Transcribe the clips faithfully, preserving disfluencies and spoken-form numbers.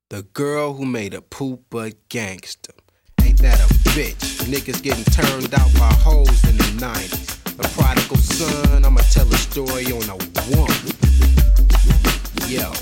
The girl who made a poop a gangster. Ain't that a bitch? Niggas getting turned out by hoes in the nineties. A prodigal son, I'ma tell a story on a woman. Yo.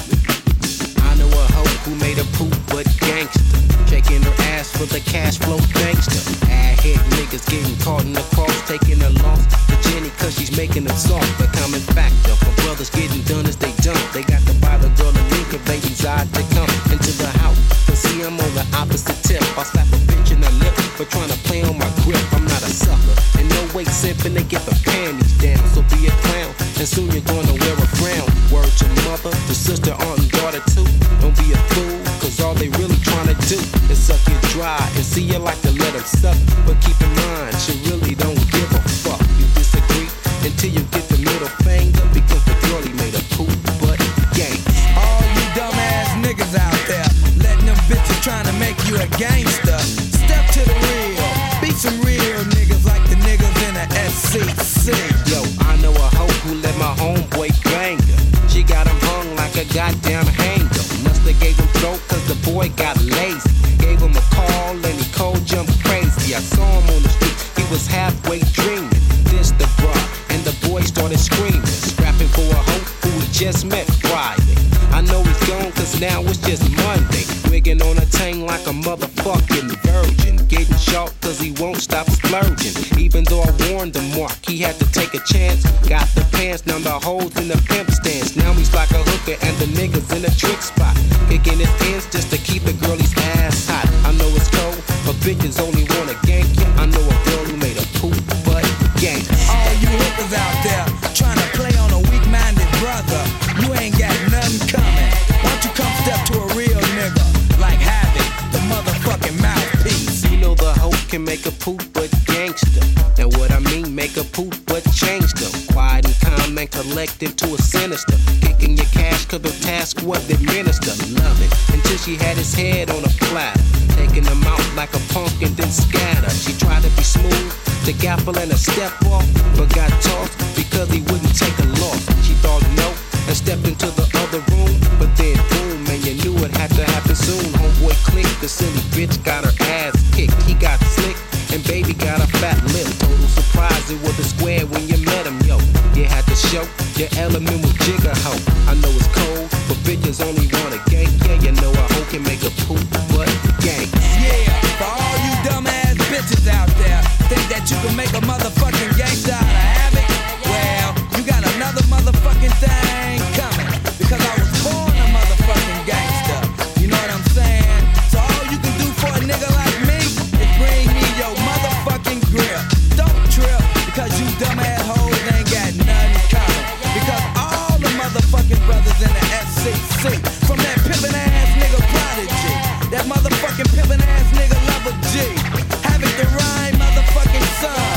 I know a hoe who made a poop but gangster. Shaking her ass for the cash flow gangster. Ad-hit niggas getting caught in the cross, taking a loss to Jenny cause she's making them soft. The common factor for brothers getting done as they dump. They got to buy the girl a link if they decide to come into the house. But see, I'm on the opposite tip. I slap a bitch in the lip for trying to play on my grip. I'm not a sucker, and no way simping to get the panties down. So be a clown, and soon you're gonna wear a frown. Word to mother, to sister, aunt, and daughter too. Don't be a fool, cause all they really trying to do is suck you dry and see you like to let them suck. But keep in mind, she really don't give a fuck. You disagree until you get the middle finger, because the girlie made a poop butt gang. All you dumbass niggas out there, letting them bitches trying to make you a gangster. Step to the real, be some real niggas like the niggas in the S C C. Yo, I know a hoe who let my homeboy bang her. She got him hung like a goddamn hanger. Musta gave him throat cause the boy got lazy. Gave him a call and he cold jumped crazy. I saw him on the street, he was halfway dreaming. This the bra, and the boy started screaming. Scrapping for a hoe who he just met Friday. I know he's gone cause now it's just Monday. Wigging on a tang like a motherfucking virgin. Getting short cause he won't stop splurging. Even though I warned the mark, he had to take a chance. Got the pants, now the hoes in the pimp stance. Now he's like a hooker and the niggas in a trick spot. Kicking his ends just to keep the girlie's ass hot. I know it's cold, but bitches only wanna gank ya. I know a girl who made a poop butt gank. All you hookers out there trying to play on a weak-minded brother, you ain't got nothing coming. Why don't you come step to a real nigga like Havoc, the motherfucking mouthpiece? You know the hoe can make a poop but gangster. And what I mean, make a poop but change them. Quiet and calm and collected to a sinister. Kicking your cash cause the task was the minister. Love it until she had his head on a platter. Taking him out like a punk and then scatter. She tried to be smooth, to gaffle and a step off, but got tossed because he wouldn't take a loss. She thought no and stepped into the other room, but then boom, and you knew it had to happen soon. Homeboy clicked, the silly bitch got her ass kicked. He got slick and baby got a fat lip. Total surprise, it was a square when you met him, yo. You had to show your element was jigger hoe. I know it's cold, but bitches only want a gang. Yeah, you know a hoe can make a poop but gang. Yeah, for all you dumbass bitches out there, think that you can make a motherfucking gangster out of Havoc? Well, you got another motherfucking thing coming, because I was born a motherfucking gangster. You know what I'm saying? So all you can do for a nigga like me is bring me your motherfucking grip. Don't trip, because you dumbass hoes ain't got nothing coming. Because all the motherfucking brothers in the S C C, from that pimpin' ass nigga Prodigy, that motherfucking pimpin' ass nigga Level G, Havoc the Rhyme motherfucking son,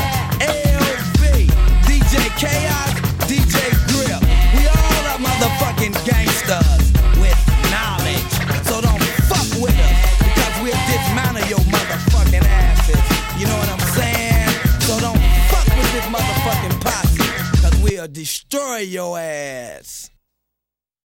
L V, D J Chaos, D J Grip. We all are motherfucking gangsters with knowledge. So don't fuck with us, because we'll dismantle your motherfucking asses. You know what I'm saying? So don't fuck with this motherfucking posse, because we'll destroy your ass.